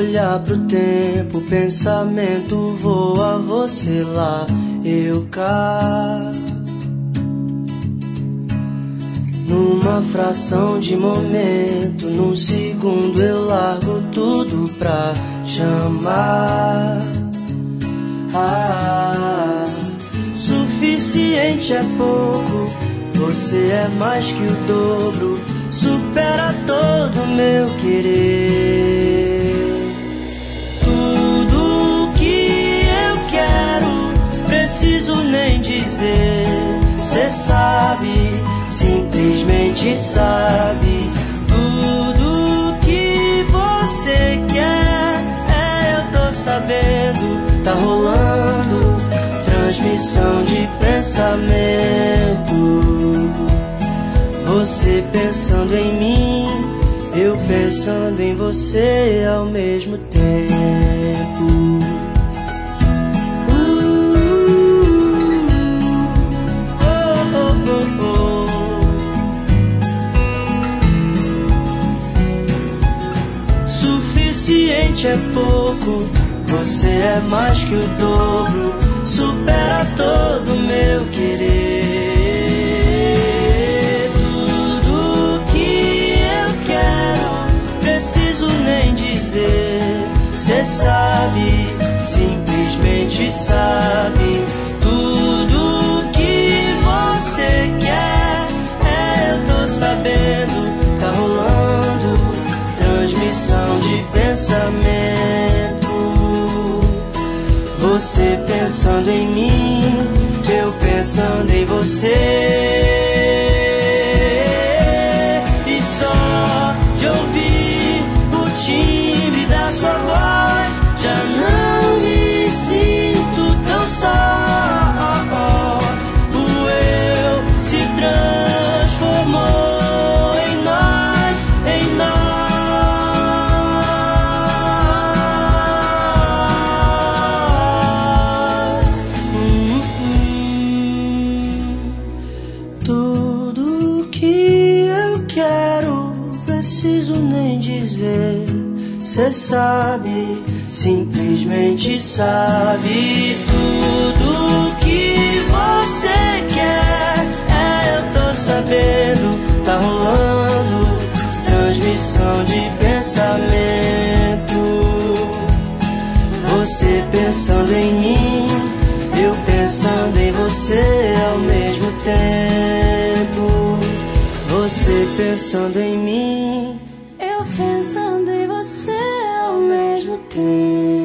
olhar pro tempo, o pensamento voa, você lá, eu cá. Numa fração de momento, num segundo eu largo tudo pra chamar. Suficiente é pouco, você é mais que o dobro, supera todo meu querer. Tudo que eu quero, preciso nem dizer, cê sabe, simplesmente sabe. Tudo que você quer, eu tô sabendo. Tá rolando transmissão de pensamento. Você pensando em mim, eu pensando em você ao mesmo tempo. Suficiente é pouco, você é mais que o dobro, supera todo meu querer. Tudo que eu quero, preciso nem dizer, cê sabe, simplesmente sabe. Tudo que você quer, eu tô sabendo. Tá rolando transmissão de pensamento. Você pensando em mim, eu pensando em você. E só de ouvir o timbre da sua voz, já não me sinto tão só. O eu se transformou em nós, em nós. Tudo que eu quero, preciso nem dizer, cê sabe, simplesmente sabe. Tudo que você quer, eu tô sabendo. Tá rolando transmissão de pensamento. Você pensando em mim, eu pensando em você ao mesmo tempo. Você pensando em mim, eu pensando em você ao mesmo tempo.